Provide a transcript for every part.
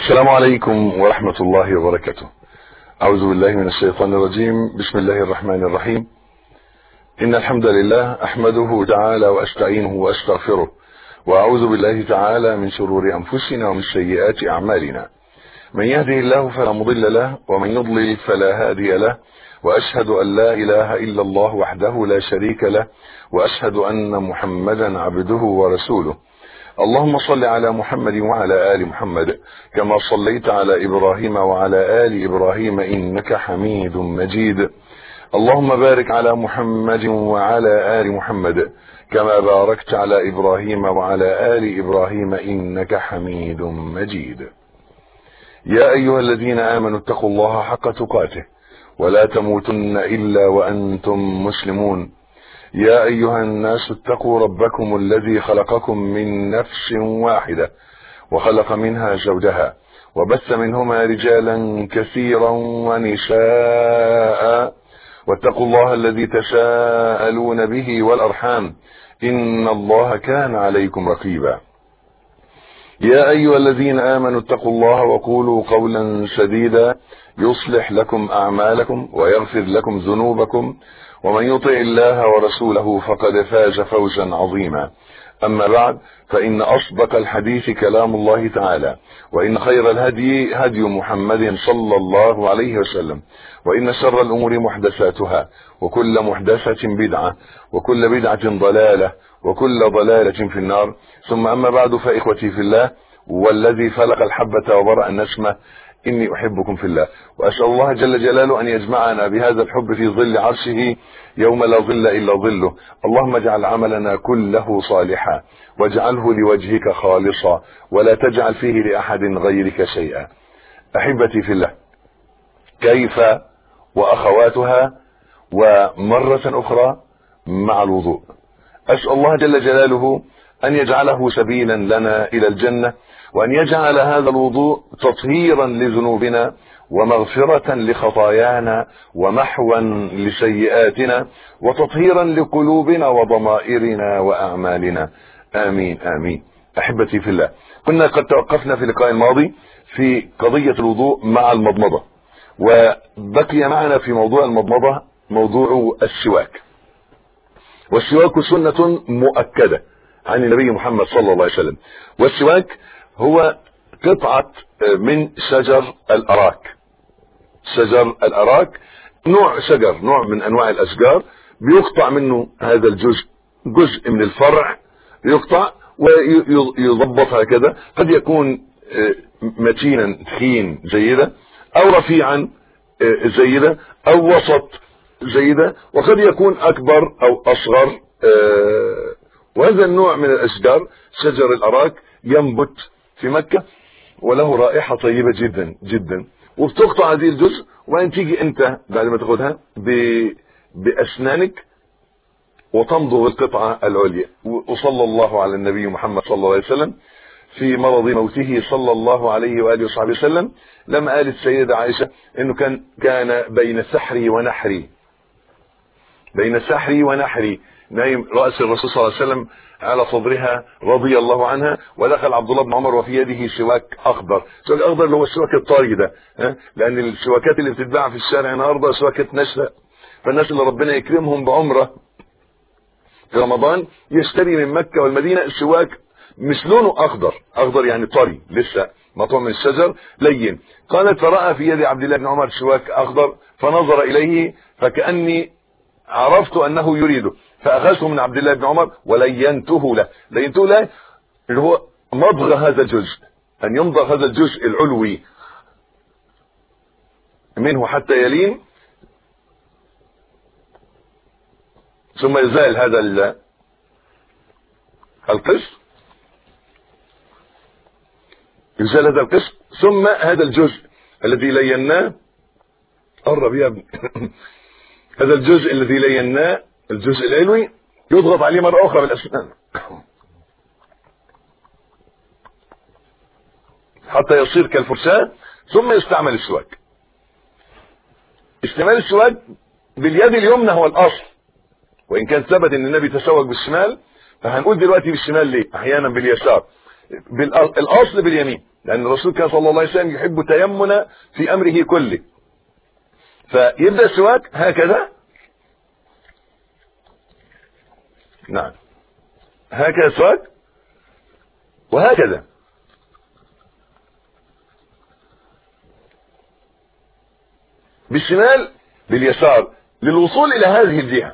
السلام عليكم ورحمة الله وبركاته. أعوذ بالله من الشيطان الرجيم. بسم الله الرحمن الرحيم. إن الحمد لله أحمده تعالى وأستعينه وأستغفره، وأعوذ بالله تعالى من شرور أنفسنا ومن سيئات أعمالنا. من يهده الله فلا مضل له، ومن يضلل فلا هادي له، وأشهد أن لا إله إلا الله وحده لا شريك له، وأشهد أن محمدا عبده ورسوله. اللهم صل على محمد وعلى آل محمد كما صليت على إبراهيم وعلى آل إبراهيم إنك حميد مجيد. اللهم بارك على محمد وعلى آل محمد كما باركت على إبراهيم وعلى آل إبراهيم إنك حميد مجيد. يا أيها الذين آمنوا اتقوا الله حق تقاته ولا تموتن إلا وأنتم مسلمون. يا أيها الناس اتقوا ربكم الذي خلقكم من نفس واحدة وخلق منها زوجها وبث منهما رجالا كثيرا ونساء، واتقوا الله الذي تساءلون به والأرحام إن الله كان عليكم رقيبا. يا أيها الذين آمنوا اتقوا الله وقولوا قولا سديدا يصلح لكم أعمالكم ويغفر لكم ذنوبكم، ومن يطع الله ورسوله فقد فاز فوزا عظيما. أما بعد، فإن أصدق الحديث كلام الله تعالى، وإن خير الهدي هدي محمد صلى الله عليه وسلم، وإن شر الأمور محدثاتها، وكل محدثة بدعة، وكل بدعة ضلالة، وكل ضلالة في النار. ثم أما بعد، فإخوتي في الله والذي فلق الحبة وبرأ النسمة، إني أحبكم في الله، وأسأل الله جل جلاله أن يجمعنا بهذا الحب في ظل عرشه يوم لا ظل إلا ظله. اللهم اجعل عملنا كله صالحا، واجعله لوجهك خالصا، ولا تجعل فيه لأحد غيرك شيئا. أحبتي في الله، كيف وأخواتها ومرة أخرى مع الوضوء. أسأل الله جل جلاله أن يجعله سبيلا لنا إلى الجنة، وأن يجعل هذا الوضوء تطهيرا لذنوبنا ومغفرة لخطايانا ومحوا لسيئاتنا وتطهيرا لقلوبنا وضمائرنا وأعمالنا. آمين آمين. أحبتي في الله، كنا قد توقفنا في اللقاء الماضي في قضية الوضوء مع المضمضة، وبقي معنا في موضوع المضمضة موضوع السواك. والسواك سنة مؤكدة عن النبي محمد صلى الله عليه وسلم. والسواك هو قطعة من شجر الأراك. شجر الأراك نوع من أنواع الأشجار، بيقطع منه هذا الجزء، جزء من الفرع يقطع ويضبط هكذا. قد يكون متينا تخين زي ده، أو رفيعا زي ده، أو وسط زي ده، وقد يكون أكبر أو أصغر. وهذا النوع من الأشجار شجر الأراك ينبت في مكة، وله رائحة طيبة جدا جدا. وبتقطع هذه الجزء، وبعدين تيجي انت بعد ما تاخدها بأسنانك وتمضغ القطعة العليا. وصلى الله على النبي محمد صلى الله عليه وسلم في مرض موته صلى الله عليه وآله وصحبه وسلم، لما قالت السيدة عائشة انه كان بين سحري ونحري، بين سحري ونحري، نايم رأس الرسول صلى الله عليه وسلم على صدرها رضي الله عنها، ودخل عبد الله بن عمر وفي يده سواك اخضر. سواك اخضر اللي هو السواك الطري ده، لان السواكات اللي بتتباع في الشارع النهارده سواكات ناشفه. فالناس اللي ربنا يكرمهم بعمره في رمضان يشتري من مكه والمدينه السواك مش لونه اخضر يعني طري لسه مطعم من الشجر لين. قالت فرأى في يد عبد الله بن عمر سواك اخضر، فنظر اليه فكأني عرفت انه يريده، فاخذته من عبد الله بن عمر ولينته له. لينته له اللي هو مضغ هذا الجزء، ان يمضغ هذا الجزء العلوي منه حتى يلين، ثم يزال هذا القسم، يزال هذا القسم، ثم هذا الجزء الذي ليناه، قرب يا ابني هذا الجزء الذي ليناه الجزء العلوي يضغط عليه مرة أخرى بالأسنان حتى يصير كالفرشاة، ثم يستعمل السواك. استعمال السواك باليد اليمنى هو الأصل، وإن كان ثبت أن النبي تسوق بالشمال، فهنقول دلوقتي بالشمال ليه، أحيانا باليسار. بالاصل باليمين، لان الرسول كان صلى الله عليه وسلم يحب تيمنا في امره كله. فيبدا السواك هكذا، نعم هكذا السواك، وهكذا بالشمال باليسار للوصول الى هذه الجهه،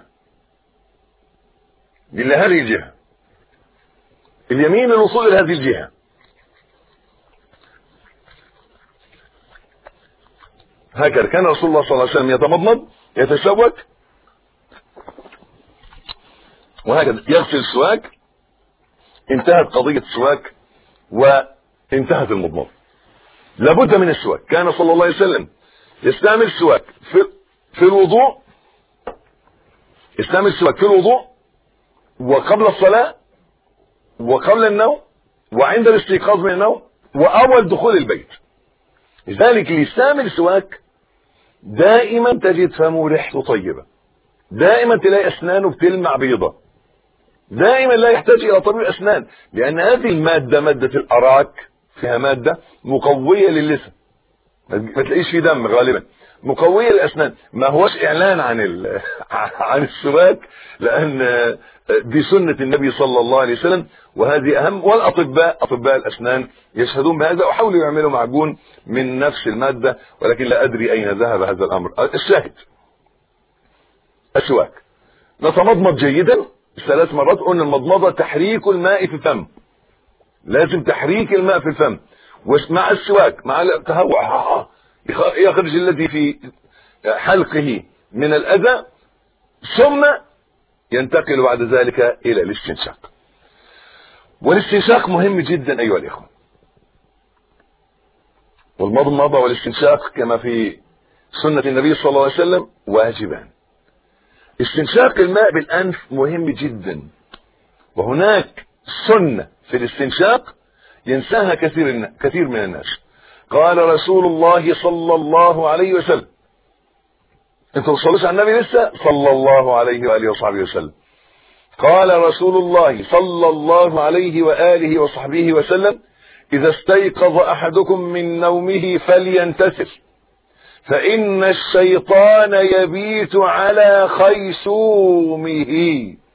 الى هذه الجهه، اليمين للوصول الى هذه الجهه. هكذا كان رسول الله صلى الله عليه وسلم يتمضمض يتسوك وهكذا يغسل السواك. انتهت قضية السواك وانتهت المضمضة. لابد من السواك. كان صلى الله عليه وسلم يستعمل السواك في الوضوء، يستعمل السواك في الوضوء وقبل الصلاة وقبل النوم وعند الاستيقاظ من النوم وأول دخول البيت. لذلك اللي يستعمل السواك دائما تجد فمه ريحته طيبة، دائما تلاقي أسنانه بتلمع بيضة، دائما لا يحتاج إلى طبيب أسنان، لأن هذه المادة مادة الأراك فيها مادة مقوية للسان، ما تلاقيش في دم غالبا، مقوية للأسنان. ما هوش إعلان عن السواك، لأن دي سنة النبي صلى الله عليه وسلم وهذه أهم. والأطباء أطباء الأسنان يشهدون بهذا وحاولوا يعملوا معجون من نفس المادة، ولكن لا أدري أين ذهب هذا الأمر. الشاهد السواك نتمضمض جيدا 3 مرات. قلنا المضمضة تحريك الماء في الفم، لازم تحريك الماء في الفم، ومع السواك مع التهوع يخرج الذي في حلقه من الأذى، ثم ينتقل بعد ذلك إلى الاستنشاق. والاستنشاق مهم جدا أيها الإخوة. والمضمضة والاستنشاق كما في سنة النبي صلى الله عليه وسلم واجبان. استنشاق الماء بالأنف مهم جدا، وهناك سنة في الاستنشاق ينساها كثير من الناس. قال رسول الله صلى الله عليه وسلم، انتوا ما تصلوش على النبي لسه، صلى الله عليه وآله وصحبه وسلم. قال رسول الله صلى الله عليه وآله وصحبه وسلم: إذا استيقظ أحدكم من نومه فلينتسل، فإن الشيطان يبيت على خيشومه.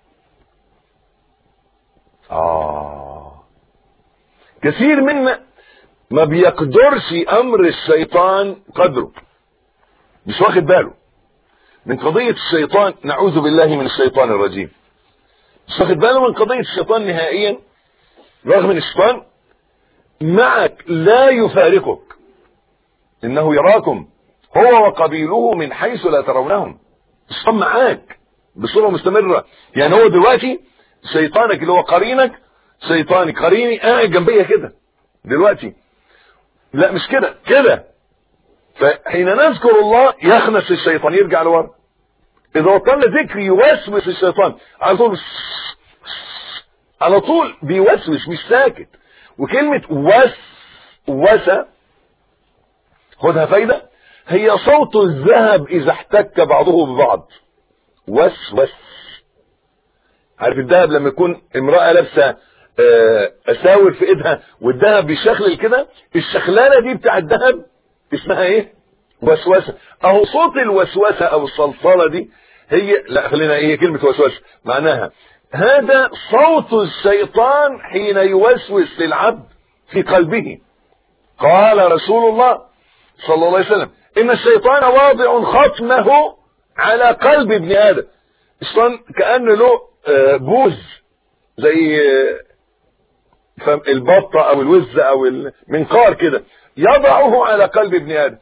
كثير منا ما بيقدرش أمر الشيطان قدره، مش واخد باله من قضية الشيطان. نعوذ بالله من الشيطان الرجيم. مش واخد باله من قضية الشيطان نهائيا، رغم ان الشيطان معك لا يفارقك، انه يراكم هو وقبيله من حيث لا ترونهم. الشيطان معاك بصورة مستمرة. يعني هو دلوقتي شيطانك اللي هو قرينك، شيطاني قريني قاعد جنبيا كده دلوقتي، لا مش كده كده. فحين نذكر الله يخنس الشيطان يرجع لورا. اذا وصلنا ذكر يوسوس الشيطان على طول بيوسوس مش ساكت. وكلمة وسوسة خدها فايدة، هي صوت الذهب اذا احتك بعضه ببعض. وسوس. عارف الذهب لما يكون امرأة لابسة اساور في ايدها والذهب بيشخلل كده، الشخلانة دي بتاع الذهب اسمها ايه؟ وسوسة. اهو صوت الوسوسة او الصلصلة دي هي، لا خلينا هي كلمة وسوسة معناها هذا صوت الشيطان حين يوسوس للعبد في قلبه. قال رسول الله صلى الله عليه وسلم: ان الشيطان واضع خطمه على قلب ابن ادم. الشيطان كأن له بوز زي البطة او الوزة او المنقار كده، يضعه على قلب ابن ادم.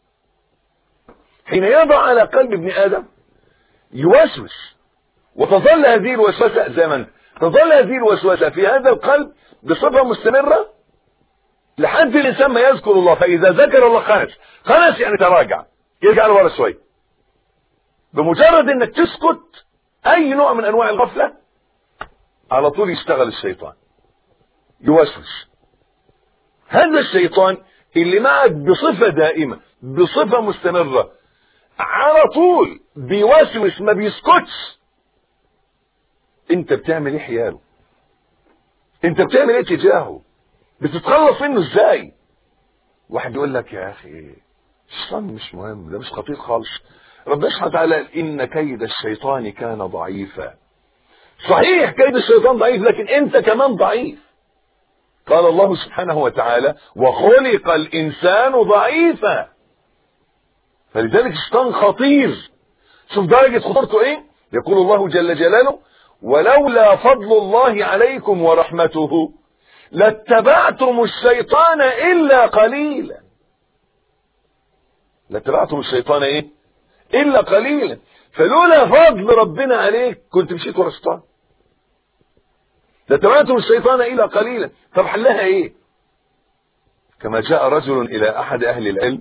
حين يضع على قلب ابن ادم يوسوس، وتظل هذه الوسوسة زي ما انت تظل هذه الوسوسة في هذا القلب بصفة مستمرة لحد الانسان ما يذكر الله. فاذا ذكر الله خنس يعني تراجع، يرجع لورا شويه. بمجرد انك تسكت اي نوع من انواع الغفلة على طول يشتغل الشيطان يوسوس. هذا الشيطان اللي معك بصفة دائمة بصفة مستمرة على طول بيوسوس ما بيسكتش، انت بتعمل ايه حياله؟ انت بتعمل ايه تجاهه؟ بتتخلص منه ازاي؟ واحد يقول لك يا اخي الشيطان مش مهم، ده مش خطير خالص. ربنا سبحانه وتعالى قال ان كيد الشيطان كان ضعيفا. صحيح كيد الشيطان ضعيف، لكن انت كمان ضعيف. قال الله سبحانه وتعالى وخلق الانسان ضعيفا. فلذلك الشيطان خطير. شوف درجة خطورته ايه. يقول الله جل جلاله ولولا فضل الله عليكم ورحمته لاتبعتم الشيطان الا قليلا. لاتبعتم الشيطان ايه الا قليلا. فلولا فضل ربنا عليك كنت مشيت ورا الشيطان. لاتبعتم الشيطان الا قليلا. طب حلها ايه؟ كما جاء رجل الى احد اهل العلم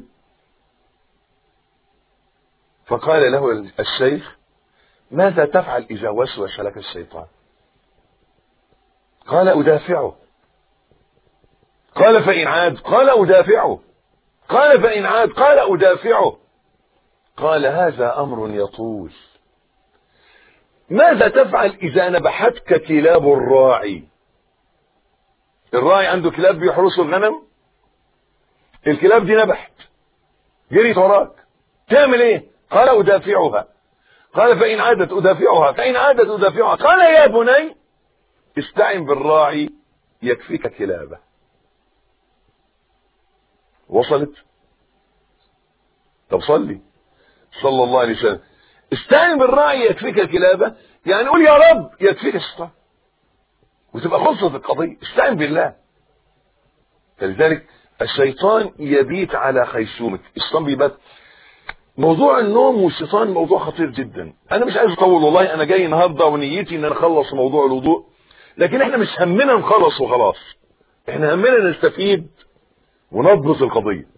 فقال له الشيخ ماذا تفعل اذا وسوس لك الشيطان؟ قال ادافعه. قال فإن عاد؟ قال أدافعه. قال فإن عاد؟ قال أدافعه. قال هذا أمر يطول. ماذا تفعل إذا نبحتك كلاب الراعي؟ الراعي عنده كلاب بيحرسوا الغنم، الكلاب دي نبحت جريت وراك، تعمل ايه؟ قال أدافعها. قال فإن عادت أدافعها. فإن عادت أدافعها. قال يا بني استعن بالراعي يكفيك كلابه. وصلت؟ طب صلي صلى الله عليه وسلم. استعن بالراعي يكفيك كلابه، يعني قول يا رب يكفيك الشيطان وتبقى خلصت القضيه. استعن بالله. فلذلك الشيطان يبيت على خيشومك. الشيطان بيبات. موضوع النوم والشيطان موضوع خطير جدا. انا مش عايز اطول والله، انا جاي النهارده ونيتي ان انا اخلص موضوع الوضوء، لكن احنا مش همنا نخلص وخلاص، احنا همنا نستفيد ونضبط القضيه.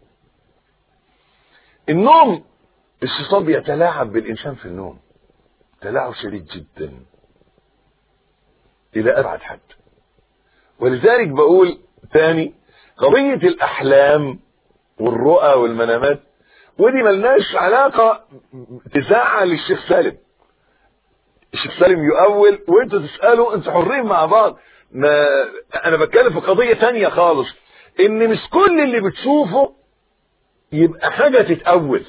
النوم الشيطان بيتلاعب بالانسان في النوم تلاعب شديد جدا الى ابعد حد. ولذلك بقول تاني قضيه الاحلام والرؤى والمنامات، ودي ملناش علاقه تزعل الشيخ سالم. الشيخ سالم يؤول وانتوا تسالوا، انتوا حرين مع بعض. ما انا بتكلم في قضيه ثانيه خالص، ان مش كل اللي بتشوفه يبقى حاجه تتأول.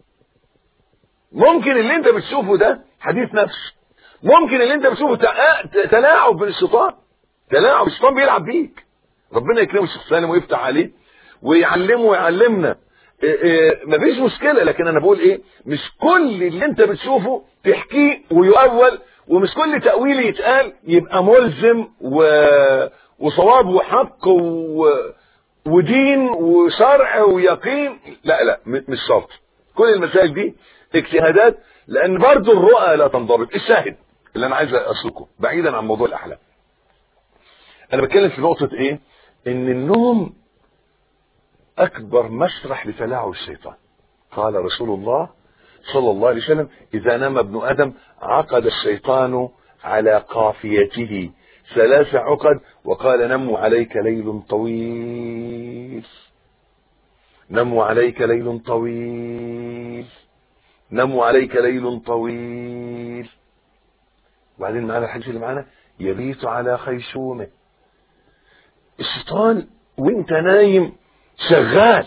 ممكن اللي انت بتشوفه ده حديث نفس، ممكن اللي انت بتشوفه تلاعب بالشيطان، تلاعب الشيطان بيلعب بيك. ربنا يكرمه الشيخ سالم ويفتح عليه ويعلمه ويعلمنا، مفيش مشكله. لكن انا بقول ايه، مش كل اللي انت بتشوفه تحكيه ويؤول، ومش كل تأويل يتقال يبقى ملزم وصواب وحق ودين وشرع ويقين. لا لا مش شرط. كل المسائل دي اجتهادات، لان برضو الرؤى لا تنضبط. الشاهد اللي انا عايز اسلكه بعيدا عن موضوع الاحلام، انا بتكلم في نقطه ايه، ان النوم اكبر مسرح لتلاعب الشيطان. قال رسول الله صلى الله عليه وسلم اذا نام ابن ادم عقد الشيطان على قافيته 3 عقد، وقال نم عليك ليل طويل، نم عليك ليل طويل، نم عليك ليل طويل. وبعدين معنا الحديث اللي معنا يبيت على خيشومه. الشيطان وانت نايم شغال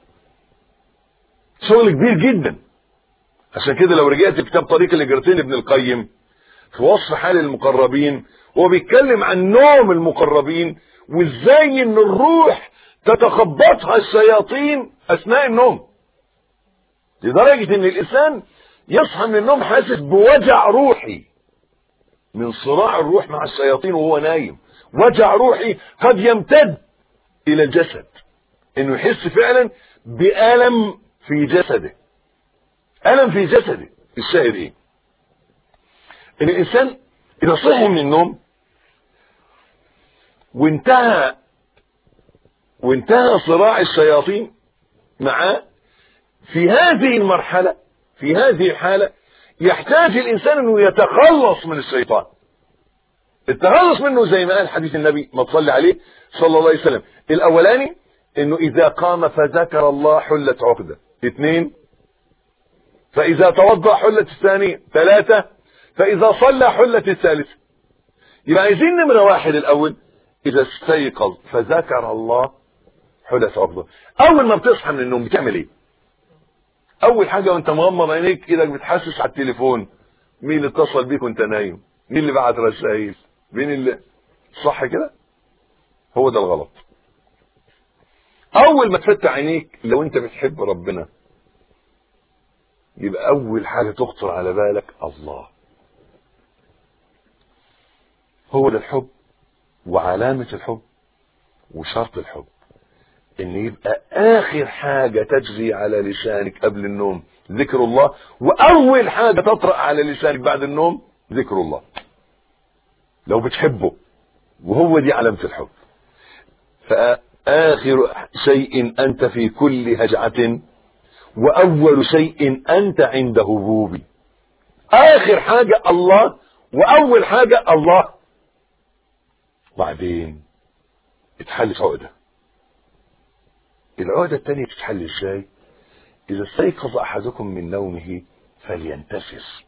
شغل كبير جدا. عشان كده لو رجعت كتاب طريق الهجرتين ابن القيم في وصف حال المقربين، هو بيتكلم عن نوم المقربين وازاي ان الروح تتخبطها الشياطين اثناء النوم، لدرجة ان الانسان يصحى من النوم حاسس بوجع روحي من صراع الروح مع الشياطين وهو نايم. وجع روحي قد يمتد الى الجسد، انه يحس فعلا بألم في جسده، ألم في جسده. الشاهد ايه، ان الانسان اذا صحي من النوم وانتهى صراع الشياطين معاه، في هذه المرحلة في هذه الحالة يحتاج الانسان انه يتخلص من الشيطان. التخلص منه زي ما قال حديث النبي ما تصلي عليه صلى الله عليه وسلم، الاولاني انه اذا قام فذكر الله حلت عقدة، 2 فاذا توضأ حلت الثانية، 3 فاذا صلى حلت الثالثة. يبقى عايزين نمرة 1 الاول اذا استيقظ فذكر الله حدث افضل. اول ما بتصحى من النوم بتعمل ايه؟ اول حاجه وانت مغمض عينيك ايدك بتحسس على التليفون، مين اللي اتصل بيك وانت نايم، مين اللي بعت رسائل، مين اللي، صح كده؟ هو ده الغلط. اول ما تفتح عينيك لو انت بتحب ربنا يبقى اول حاجه تخطر على بالك الله. هو ده الحب، وعلامه الحب وشرط الحب ان يبقى اخر حاجه تجري على لسانك قبل النوم ذكر الله، واول حاجه تطرأ على لسانك بعد النوم ذكر الله لو بتحبه. وهو دي علامه الحب. فآخر شيء أنت في كل هجعة، وأول شيء أنت عند هبوبي. آخر حاجة الله، وأول حاجة الله. بعدين اتحل عقدة. العقدة الثانية تتحل ازاي؟ إذا استيقظ أحدكم من نومه فلينتفس.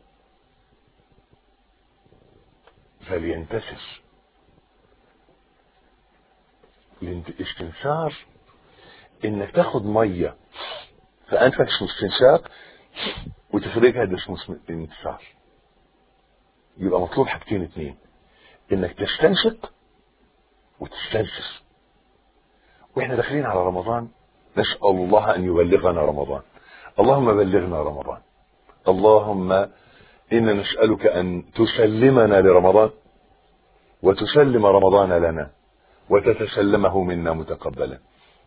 الاستنثار انك تاخد ميه فانفك اسمه استنشاق وتفرجها، ده اسمه انتثار. يبقى مطلوب حاجتين اتنين، انك تستنشق وتستنثر. واحنا داخلين على رمضان نسأل الله ان يبلغنا رمضان. اللهم بلغنا رمضان. اللهم انا نسألك ان تسلمنا لرمضان وتسلم رمضان لنا وتتسلمه منا متقبلا.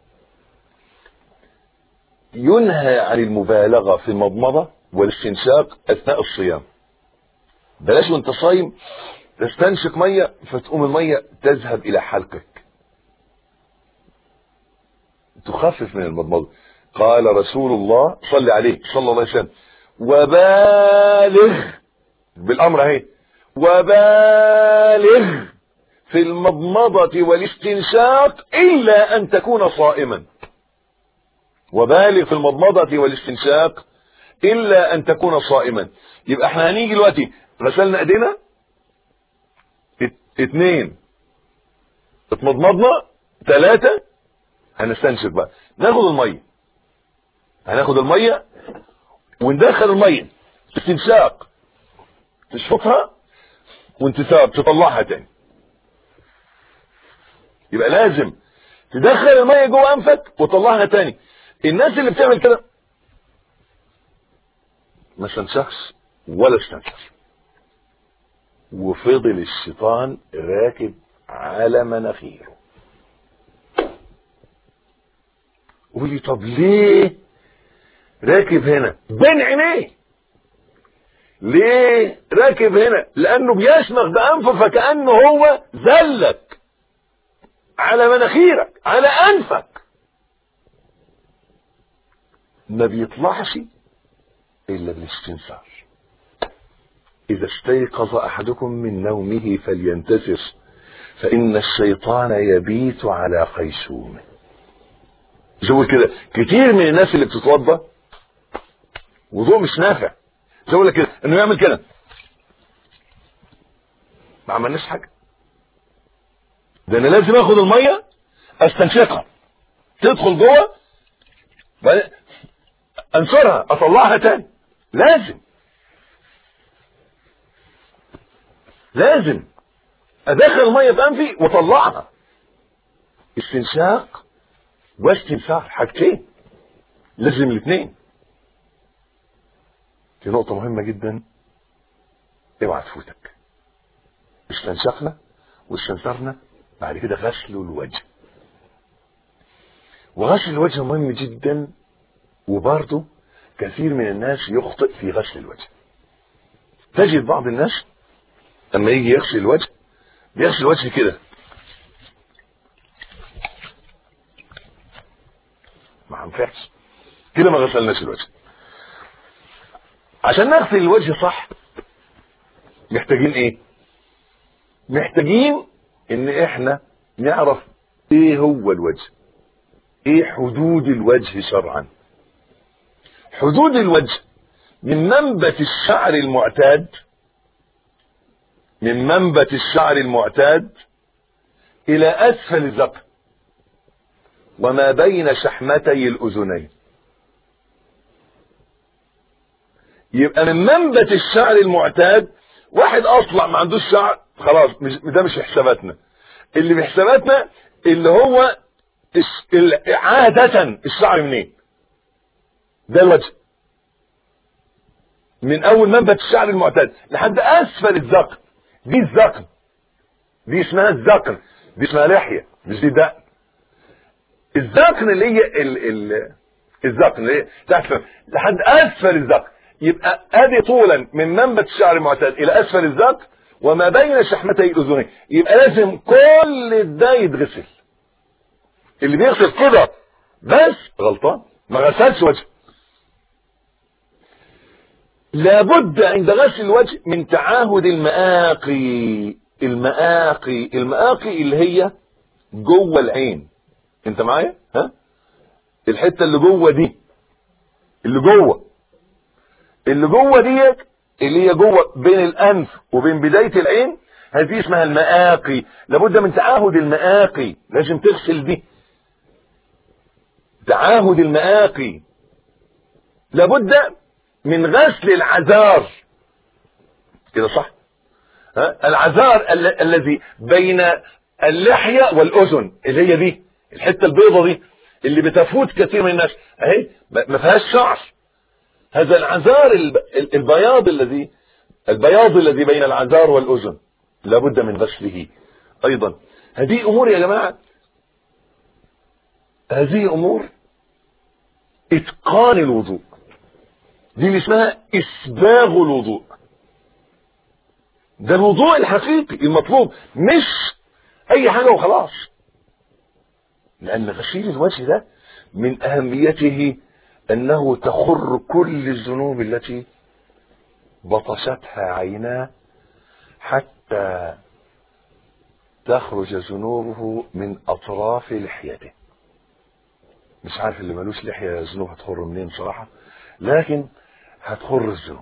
ينهى عن المبالغة في المضمضة والاستنشاق اثناء الصيام. بلاش وانت صايم تستنشق مية فتقوم المية تذهب الى حلقك، تخفف من المضمضة. قال رسول الله صلى عليه صلى الله عليه وسلم وبالغ، بالامر اهي، وبالغ في المضمضة والاستنشاق إلا أن تكون صائما. وبالغ في المضمضة والاستنشاق إلا أن تكون صائما. يبقى احنا هنيجي دلوقتي غسلنا ايدينا، اتنين اتمضمضنا، تلاتة هنستنشق بقى. هناخد المية وندخل المية استنشاق، تشفطها وانتثار تطلعها تاني. يبقى لازم تدخل المية جوه انفك وتطلعها تاني. الناس اللي بتعمل كده ما استنشقش ولا استنشق، وفضل الشيطان راكب على مناخيره. قولي طب ليه راكب هنا بين عينيه؟ ليه راكب هنا؟ لانه بيشمخ بانفه فكأنه هو ذلك على مناخيرك على انفك، ما بيطلعش الا بالاستنثار. اذا استيقظ احدكم من نومه فلينتثر فان الشيطان يبيت على خيشومه. شوفوا كده كتير من الناس اللي بتتوضى وضوء مش نافع، شوفوا لك كده انه يعمل كده، ما عملناش حاجه. ده انا لازم اخد الميه استنشقها تدخل جوه بعدين انشرها اطلعها تاني. لازم ادخل الميه في انفي واطلعها. استنشاق واستنثار حاجتين، لازم الاثنين. في نقطه مهمه جدا اوعى تفوتك. استنشقنا واستنثرنا، بعد كده غسل الوجه. وغسل الوجه مهم جدا، وبرضه كثير من الناس يخطئ في غسل الوجه. تجد بعض الناس لما يجي يغسل الوجه بيغسل الوجه كده، ما ينفعش كده، ما غسلناش الوجه. عشان نغسل الوجه صح محتاجين ايه؟ محتاجين ان احنا نعرف ايه هو الوجه، ايه حدود الوجه شرعا. حدود الوجه من منبت الشعر المعتاد الى اسفل الذقن وما بين شحمتي الاذنين. يبقى من منبت الشعر المعتاد، واحد اصلع ما عندوش شعر خلاص ده مش حساباتنا. اللي بحساباتنا اللي هو عادة الشعر منين؟ ده الوجه، من اول منبت الشعر المعتاد لحد اسفل الذقن. دي الذقن، دي اسمها الذقن، دي اسمها لحية مش دي دقن. الذقن اللي هي الذقن اللي هي تحت لحد اسفل الذقن. يبقى ادي طولا من منبت الشعر المعتاد الى اسفل الذقن وما بين شحمتي الاذنين. يبقى لازم كل ده يتغسل. اللي بيغسل كده بس غلطان، ما غسلش وجه. لابد عند غسل الوجه من تعاهد المآقي. المآقي اللي هي جوه العين. انت معايا؟ ها؟ الحته اللي جوه دي، اللي جوه ديت اللي هي جوه بين الانف وبين بدايه العين، هذه اسمها المآقي. لابد من تعاهد المآقي، لازم تغسل دي. تعاهد المآقي. لابد من غسل العذار. كده صح؟ ها؟ العذار الذي بين اللحية والأذن، اللي هي دي الحتة البيضة دي اللي بتفوت كثير من الناس اهي ما فيهاش شعر. هذا العذار البياض الذي بين العذار والأذن لابد من غسله أيضا. هذه أمور يا جماعة، هذه أمور إتقان الوضوء. دي اللي اسمها إسباغ الوضوء. ده الوضوء الحقيقي المطلوب، مش أي حاجة وخلاص. لأن غسيل الوجه ده من أهميته أنه تخر كل الذنوب التي بطشتها عيناه حتى تخرج ذنوبه من أطراف لحيته. مش عارف اللي ملوش لحية ذنوب هتخر منين صراحة، لكن هتخر الذنوب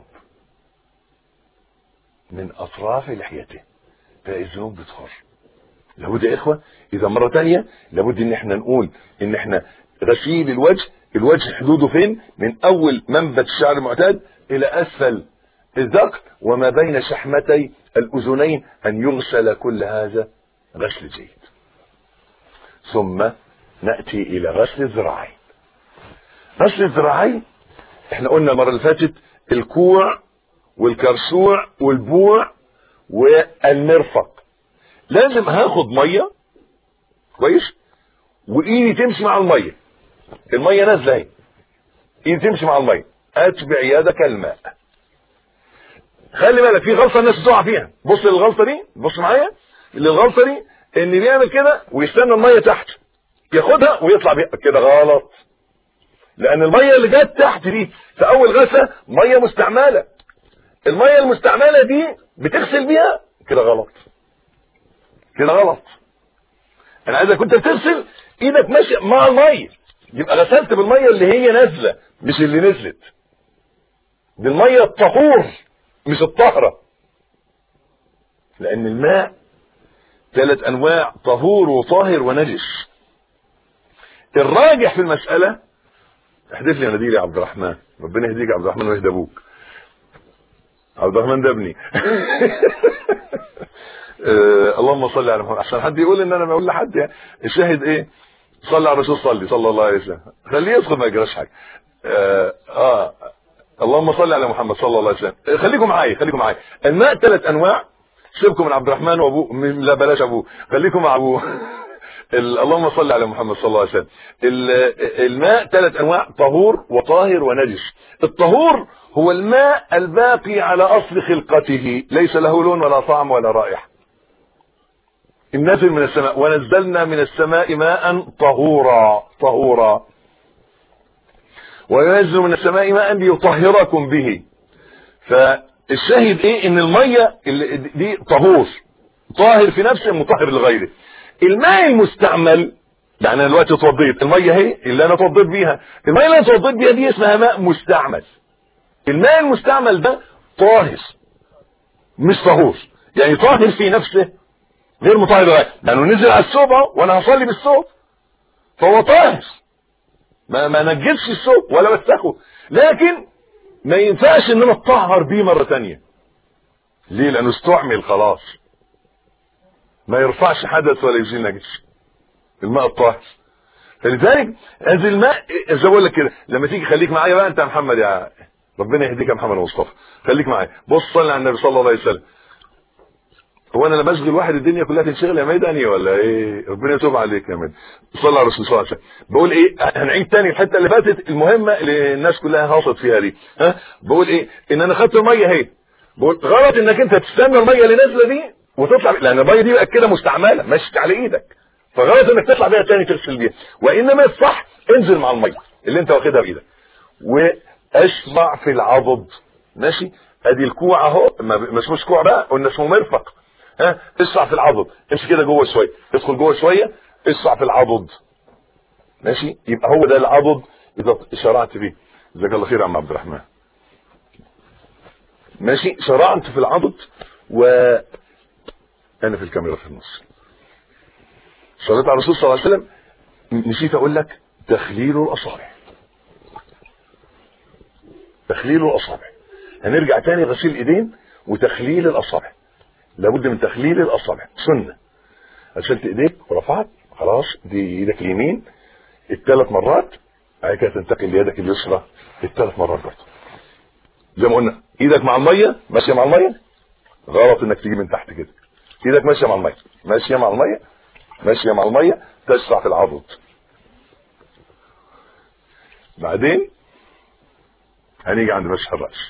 من أطراف لحيته. تلاقي الذنوب بتخر. لابد يا إخوة إذا مرة تانية لابد إن احنا نقول إن احنا غسيل الوجه حدوده فين؟ من أول منبت الشعر المعتاد إلى أسفل الذقن وما بين شحمتي الأذنين، أن يغسل كل هذا غسل جيد. ثم نأتي إلى غسل الذراعين. غسل الذراعين احنا قلنا المرة اللي فاتت الكوع والكرسوع والبوع والمرفق. لازم هاخد مية كويس وإيدي تمشي مع المية نازلة اهي، إيدي تمشي مع المية، أتبع يدك الماء. خلي بالك في غلطة الناس بتقع فيها. بص للغلطة دي، بص معايا للغلطة دي، إن بيعمل كده ويستنى المية تحت ياخدها ويطلع بيها. كده غلط، لأن المية اللي جت تحت دي في أول غسلة مية مستعملة. المية المستعملة دي بتغسل بيها، كده غلط. أنا عايزك كنت بتغسل إيدك ماشية مع المية، يبقى غسلت بالمية اللي هي نازلة مش اللي نزلت. دي المية الطهور مش الطهرة، لأن الماء 3 أنواع: طهور وطاهر ونجس. الراجح في المسألة، احدث لي ناديلي يا عبد الرحمن، ربنا يهديك يا عبد الرحمن ويهدى ابوك. عبد الرحمن ده ابني. اللهم صل على محمد، عشان حد يقول ان انا بقول لحد يعني الشاهد ايه؟ صلى على الرسول، صلى الله عليه وسلم، خليه يدخل ما يجراش حاجه. اللهم صل على محمد صلى الله عليه وسلم. خليكم معايا. الماء 3 انواع. سيبكم من عبد الرحمن وابوه، لا بلاش ابوه، خليكم مع ابوه. اللهم صل على محمد صلى الله عليه وسلم. الماء 3 انواع: طهور وطاهر ونجس. الطهور هو الماء الباقي على اصل خلقته، ليس له لون ولا طعم ولا رائحه. النازل من السماء، ونزلنا من السماء ماء طهورا وينزل من السماء ماء ليطهركم به. فالشاهد ايه؟ ان الميه دي طاهر في نفسه، مطهر لغيره. الماء المستعمل، يعني انا دلوقتي اتوضيت، الميه اهي اللي انا اتوضيت بيها، الميه اللي انا اتوضيت بيها دي اسمها ماء مستعمل. الماء المستعمل ده طاهر مش طهور، يعني طاهر في نفسه غير مطهر للغايه، لانه نزل على الثوب وانا هصلي بالثوب فهو طاهر، ما نجسش الثوب ولا وسخه، لكن ما ينفعش ان انا اتطهر بيه مره ثانيه. ليه؟ لانه استعمل خلاص، ما يرفعش حدث ولا يزيل نجس الماء الطاهر. فلذلك هذا الماء زي ما بقول لك كده، لما تيجي خليك معايا بقى انت يا محمد، يا ربنا يهديك يا محمد مصطفى، خليك معايا. بص صلي على النبي صلى الله عليه وسلم. هو انا لما اشغل واحد الدنيا كلها تنشغل يا ميداني ولا ايه؟ ربنا يتوب عليك يا ميداني. صلى على الرسول صلى الله عليه وسلم. بقول ايه؟ هنعيد تاني الحته اللي فاتت المهمه اللي الناس كلها هاصت فيها دي. بقول ايه؟ ان انا خدت الميه اهي، بقول غلط انك انت تستنى الميه اللي نازله دي وتطلع، لان الميه دي بقى كده مستعمله مشت على ايدك، فغلط انك تطلع بيها تاني تغسل بيها، وانما الصح انزل مع الميه اللي انت واخدها بايدك واشبع في العضد. ماشي؟ ادي الكوع اهو، ما اسموش كوع بقى، قلنا اسمه مرفق. اسرع في العضد، امشي كده جوه شويه، ادخل جوه شويه، اسرع في العضد. ماشي؟ يبقى هو ده العضد اذا شرعت فيه. جزاك الله خير يا عم عبد الرحمن. ماشي؟ شرعت في العضد انا في الكاميرا في النص. صليت على الرسول صلى الله عليه وسلم. نسيت اقول لك تخليل الاصابع. تخليل الاصابع، هنرجع تاني غسيل الايدين وتخليل الاصابع. لابد من تخليل الاصابع، سنه. غسلت ايديك ورفعت خلاص، دي ايدك اليمين الثلاث مرات، بعد كده تنتقل ليدك اليسرى الثلاث مرات برضه. زي ما قلنا ايدك مع الميه ماشيه مع الميه، غلط انك تيجي من تحت كده. ايدك ماشيه مع الميه، ماشيه مع الميه، ماشيه مع الميه، تشرع في العضد. بعدين هنيجي عند مسح الراس.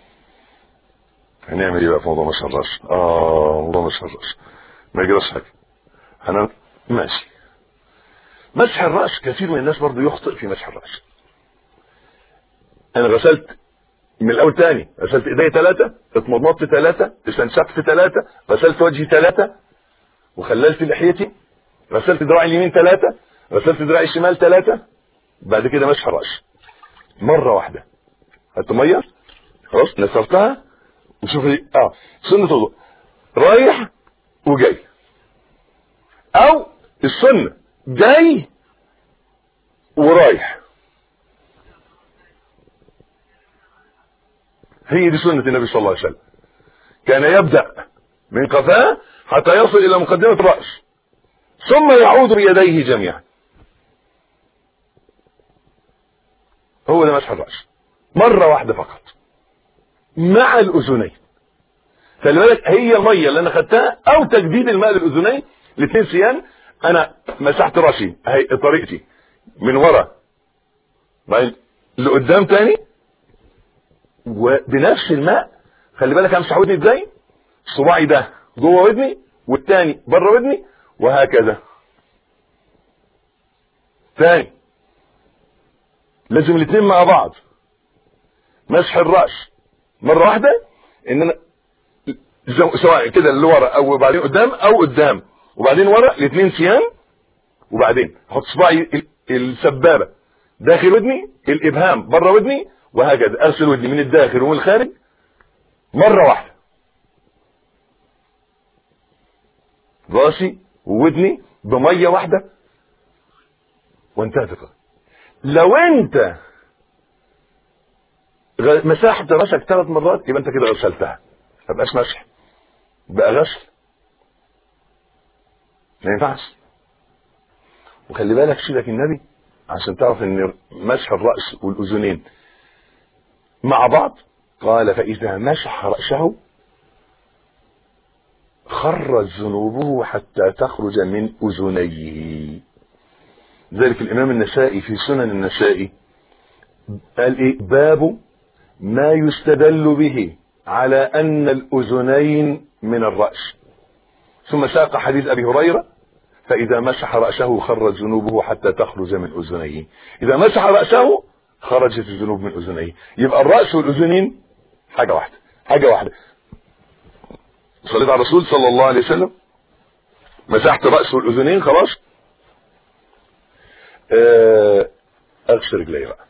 هنعمل ايه بقى في موضوع مسح الراس؟ موضوع مسح الراس ما يجراش حاجه. ماشي. مسح الراس كثير من الناس برضه يخطئ في مسح الراس. انا غسلت من الاول تاني، غسلت ايدي 3، اتمضمضت 3، استنشقت 3، غسلت وجهي 3، وخللت لحيتي، غسلت دراعي اليمين 3، غسلت دراعي الشمال 3، بعد كده مسح الراس مره واحده. خدت ميه خلاص نثرتها، وشوفي سنه وضوء رايح وجاي، او السنه جاي ورايح. هي دي سنه النبي صلى الله عليه وسلم. كان يبدا من قفاه حتى يصل الى مقدمه الراس، ثم يعود بيديه جميعا. هو ده مسح الراس مره واحده فقط مع الاذنين. خلي بالك هي الميه اللي انا خدتها او تجديد الماء للاذنين الاثنين سيان. انا مسحت راسي اهي طريقتي من ورا بعدين لقدام تاني وبنفس الماء. خلي بالك امسح ودني ازاي؟ صباعي ده جوه ودني والتاني بره ودني وهكذا. تاني لازم الاثنين مع بعض. مسح الراس مره واحده ان انا سواء كده اللي ورا او بعدين قدام او قدام وبعدين ورا الاثنين سيان، وبعدين احط صباعي السبابه داخل ودني، الابهام بره ودني، وهكذا اغسل ودني من الداخل ومن الخارج مره واحده. راسي وودني بميه واحده وانتهت القضيه. لو انت مسحت راسك 3 مرات يبقى انت كده غسلتها، ما بقاش مسح، بقى غسل، ما ينفعش. وخلي بالك سيدك النبي عشان تعرف ان مسح الراس والاذنين مع بعض قال فاذا مسح راسه خرج ذنوبه حتى تخرج من اذنيه. ذلك الامام النسائي في سنن النسائي قال ايه؟ باب ما يستدل به على ان الاذنين من الراس، ثم ساق حديث ابي هريره فاذا مسح راسه خرج ذنوبه حتى تخرج من اذنيه. اذا مسح راسه خرجت الذنوب من اذنيه. يبقى الراس والاذنين حاجه واحده، حاجه واحده. صليت على الرسول صلى الله عليه وسلم، مسحت راس والاذنين خلاص. اغسل رجلي بقى.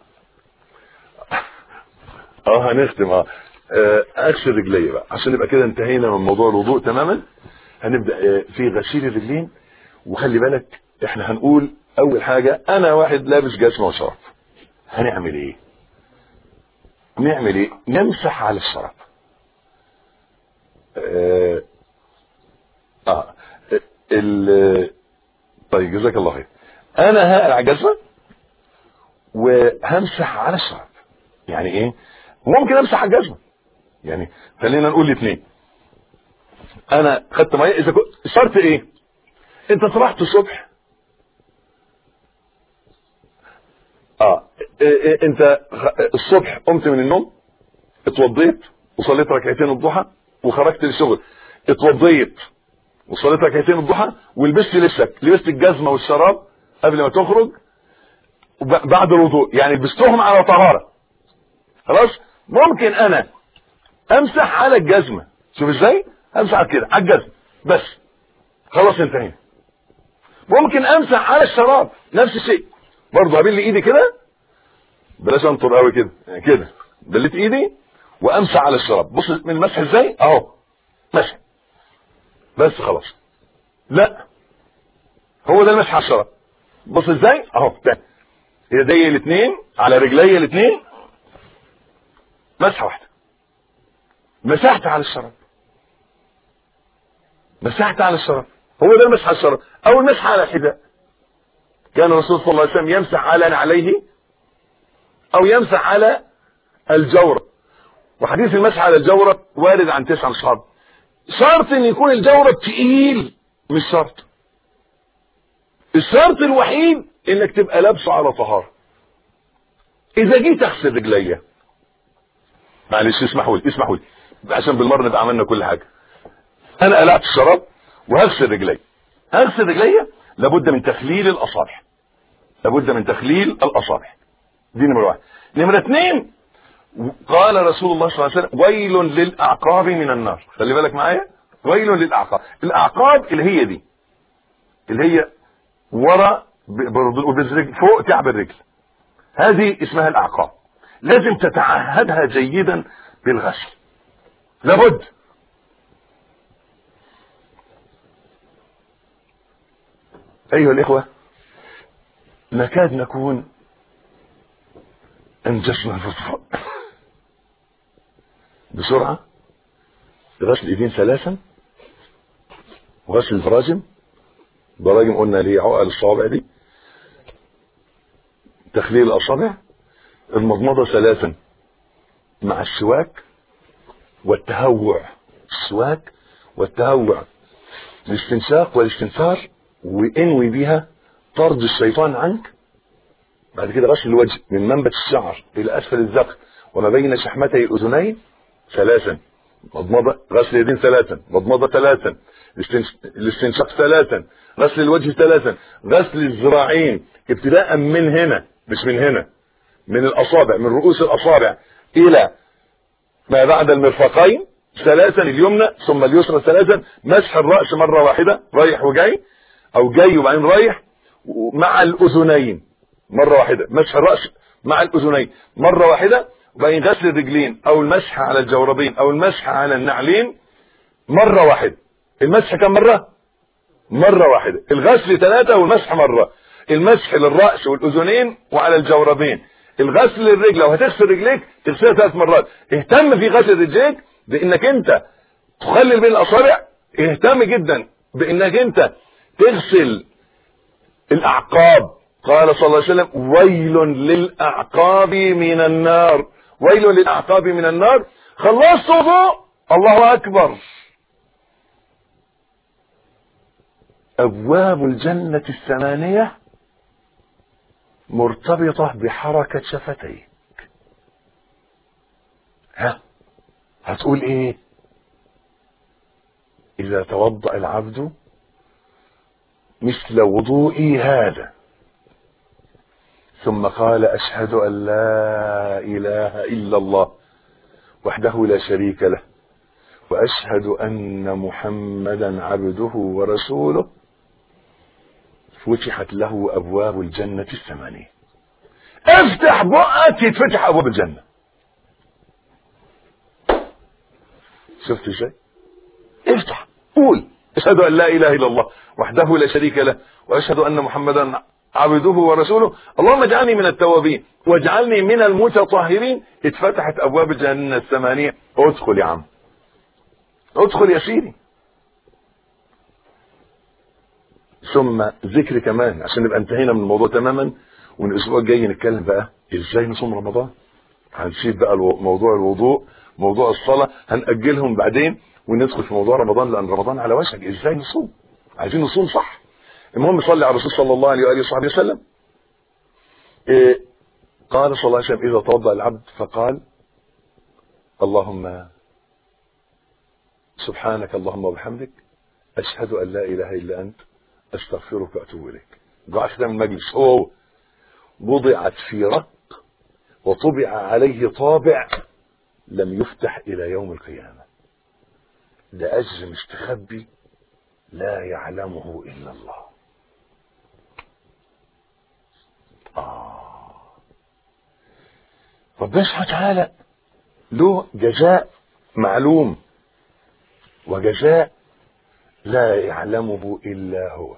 هنختم. اغسل رجلي بقى عشان يبقى كده انتهينا من موضوع الوضوء تماما. هنبدأ في غسيل الرجلين. وخلي بالك احنا هنقول اول حاجة انا واحد لابس جزمة وشراب، هنعمل ايه؟ نمسح على الشراب. طيب جزاك الله خير. انا هقلع الجزمة وهمسح على الشراب. يعني ايه؟ ممكن امسح على الجزمة، يعني خلينا نقول الاثنين. انا خدت ميه، اذا كنت شرط ايه؟ انت طلعت الصبح، انت الصبح قمت من النوم، اتوضيت وصليت ركعتين الضحى وخرجت للشغل، اتوضيت وصليت ركعتين الضحى ولبست لبست الجزمه والشراب قبل ما تخرج بعد الوضوء، يعني لبستهم على طهاره. خلاص، ممكن انا امسح على الجزمه. شوف ازاي امسح كده على الجزمه بس، خلاص انتهينا. ممكن امسح على الشراب نفس الشيء برضه، هبل ايدي كده، بلاش انطر قوي كده، يعني كده بليت ايدي وامسح على الشراب. بص من المسح ازاي اهو، مسح بس خلاص. لا، هو ده المسح على الشراب. بص ازاي اهو، ده يدي الاثنين على رجلي الاثنين، مسحه واحده، مسحت على الشراب، مسحت على الشراب. هو ده المسح على الشراب. او المسح على الحذاء، كان الرسول صلى الله عليه وسلم يمسح على نعليه او يمسح على الجورب. وحديث المسح على الجورب وارد عن 9 اصحاب. شرط ان يكون الجورب تقيل، مش شرط. الشرط الوحيد انك تبقى لابسه على طهاره. اذا جيت اغسل رجليا، معلش اسمحوا لي عشان بالمره نبقى عملنا كل حاجه. انا قلعت الشراب وهغسل رجلي، لابد من تخليل الاصابع، دي نمرة 1. نمرة 2، قال رسول الله صلى الله عليه وسلم ويل للاعقاب من النار. خلي بالك معايا، ويل للاعقاب. الاعقاب اللي هي دي، اللي هي ورا بالرجل فوق كعب الرجل، هذه اسمها الاعقاب. لازم تتعهدها جيدا بالغسل، لابد. ايها الاخوة، نكاد نكون انجزنا الفطر بسرعة. غسل الايدين 3، وغسل البراجم قلنا ليه عقل الصوابع دي، تخليل الاصابع، المضمضة 3 مع السواك والتهوع، الاستنشاق والاستنثار، وانوي بها طرد الشيطان عنك. بعد كده غسل الوجه من منبت الشعر الى اسفل الذقن وما بين شحمتي الاذنين 3، مضمضة، غسل اليدين 3، مضمضة 3، الاستنشاق 3، غسل الوجه 3، غسل الذراعين ابتداء من هنا، مش من هنا، من الاصابع، من رؤوس الاصابع الى ما بعد المرفقين 3، اليمنى ثم اليسرى 3، مسح الرأس مرة واحدة رايح وجاي، او جاي وبعدين رايح، مع الاذنين مرة واحدة، مسح الرأس مع الاذنين مرة واحدة، وبعدين غسل الرجلين او المسح على الجوربين او المسح على النعلين مرة واحدة. المسح كم مرة؟ مرة واحدة. الغسل 3 والمسح مرة. المسح للرأس والاذنين وعلى الجوربين. الغسل للرجل، لو هتغسل رجليك تغسلها 3 مرات. اهتم في غسل رجليك بانك انت تخلل بين الاصابع، اهتم جدا بانك انت تغسل الاعقاب. قال صلى الله عليه وسلم ويل للاعقاب من النار، ويل للاعقاب من النار. خلصت وضوء، الله اكبر، ابواب الجنة 8 مرتبطة بحركة شفتيك. هتقول ايه؟ اذا توضأ العبد مثل وضوئي هذا ثم قال اشهد ان لا اله الا الله وحده لا شريك له واشهد ان محمدا عبده ورسوله، فتحت له ابواب الجنة 8. افتح بقك يتفتح ابواب الجنة. شفت ازاي؟ افتح، قول أشهد أن لا إله إلا الله وحده لا شريك له وأشهد أن محمدا عبده ورسوله اللهم اجعلني من التوابين واجعلني من المتطهرين. اتفتحت أبواب الجنة الثمانية. ادخل يا عم، ادخل يا سيدي. ثم ذكر كمان عشان نبقى انتهينا من الموضوع تماما، والاسبوع الجاي نتكلم بقى ازاي نصوم رمضان. هنسيب بقى موضوع الوضوء، موضوع الصلاة هنأجلهم بعدين، وندخل في موضوع رمضان، لأن رمضان على وشك. ازاي نصوم؟ عايزين نصوم صح. المهم صلي على الرسول صلى الله عليه وآله وصحبه وسلم. قال صلى الله عليه وسلم: إذا توضأ العبد فقال: اللهم سبحانك اللهم وبحمدك أشهد أن لا إله إلا أنت أستغفرك وأتوب إليك. دعاء ختام المجلس هو وضعت في رق وطبع عليه طابع لم يفتح إلى يوم القيامة. ده أجر مستخبي لا يعلمه إلا الله. ربنا سبحانه وتعالى له جزاء معلوم وجزاء لا يعلمه إلا هو.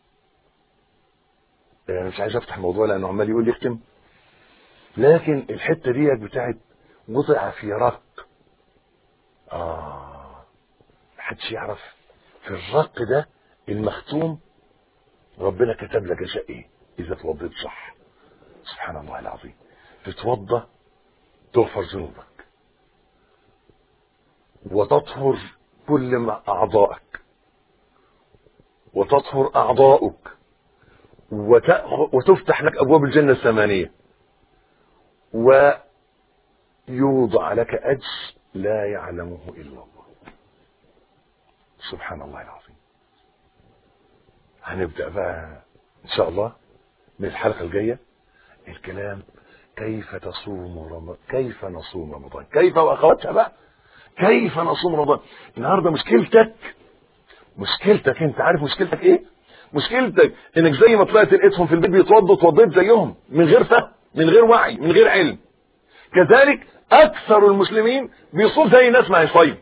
يعني مش عايز افتح موضوع لأنه عمال يقول يختم، لكن الحتة دي بتاعت وضع في رق. محدش يعرف في الرق ده المختوم ربنا كتب لك جزاء ايه اذا توضيت صح. سبحان الله العظيم. تتوضى تغفر ذنوبك وتطهر كل ما اعضائك وتطهر اعضاؤك وتفتح لك ابواب الجنة الثمانية، ويوضع لك اجر لا يعلمه الا الله. سبحان الله العظيم. هنبدأ بقى ان شاء الله من الحلقة الجاية الكلام كيف كيف نصوم رمضان، كيف واخواتها بقى، كيف نصوم رمضان. النهارده مشكلتك انت عارف مشكلتك ايه؟ مشكلتك انك زي ما طلعت لقيتهم في البيت بيتوضوا توضيت زيهم من غير فهم، من غير وعي، من غير علم. كذلك اكثر المسلمين بيصوم زي الناس ما يصيم،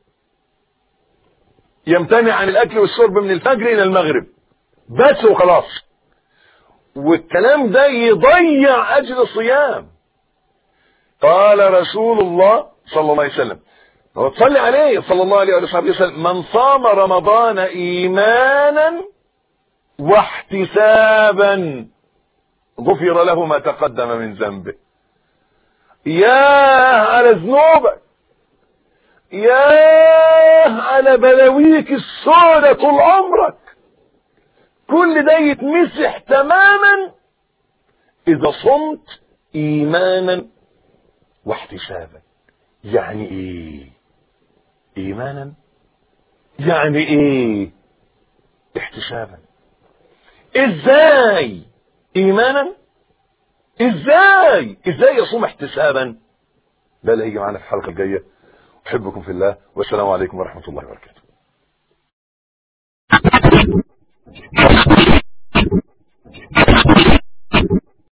يمتنع عن الاكل والشرب من الفجر الى المغرب بس وخلاص، والكلام ده يضيع اجر الصيام. قال رسول الله صلى الله عليه وسلم، وتصلي عليه صلى الله عليه وسلم: من صام رمضان ايمانا واحتسابا غفر له ما تقدم من ذنبه. ياه على ذنوبك، ياه على بلاويك السودة طول عمرك، كل ده يتمسح تماما اذا صمت ايمانا واحتسابا. يعني ايه ايمانا؟ يعني ايه احتسابا؟ ازاي ايمانا؟ ازاي يصوم احتسابا؟ ده اللي هيجي معانا في الحلقة الجاية. احبكم في الله، والسلام عليكم ورحمة الله وبركاته.